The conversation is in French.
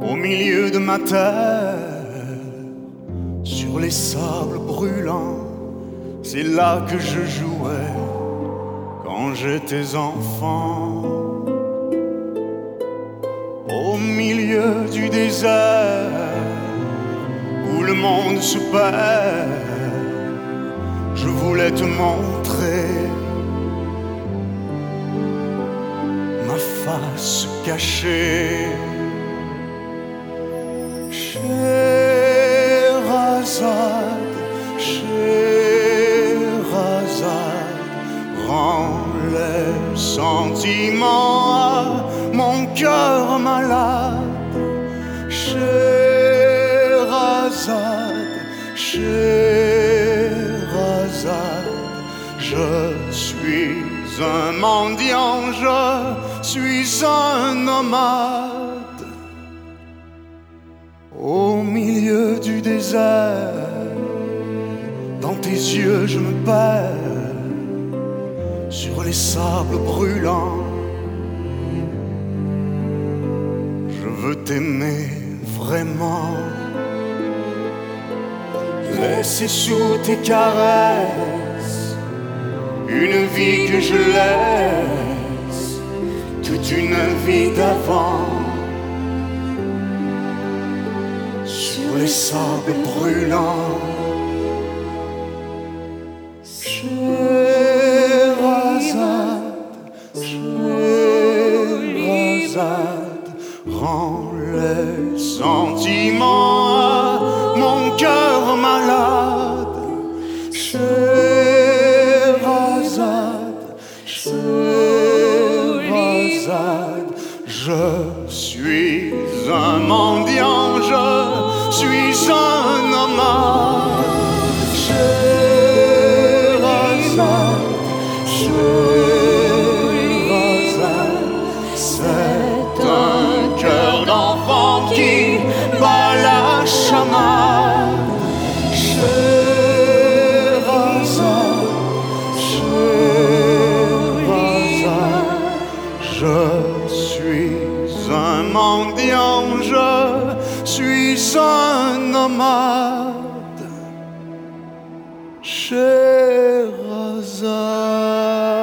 au milieu de ma terre, sur les sables brûlants. C'est là que je jouais quand j'étais enfant. Au milieu du désert où le monde se perd, je voulais te montrer ma face cachée. Scheherazade, Scheherazade, rends les sentiments à mon cœur malade. Scheherazade, Scheherazade, je suis un mendiant, je suis un nomade. Au milieu du désert, dans tes yeux je me perds, sur les sables brûlants. Je veux t'aimer vraiment, laisser sous tes caresses une vie que je laisse, toute une vie d'avant. Sur les sables brûlants, Scheherazade, Scheherazade, rends les sentiments à mon cœur malade. Scheherazade, Scheherazade, je suis un mendiant, je suis un nomade. Scheherazade, Scheherazade, c'est un cœur d'enfant qui bat la chamade. Scheherazade, Scheherazade, je suis un mendiant, je suis un nomade. Scheherazade.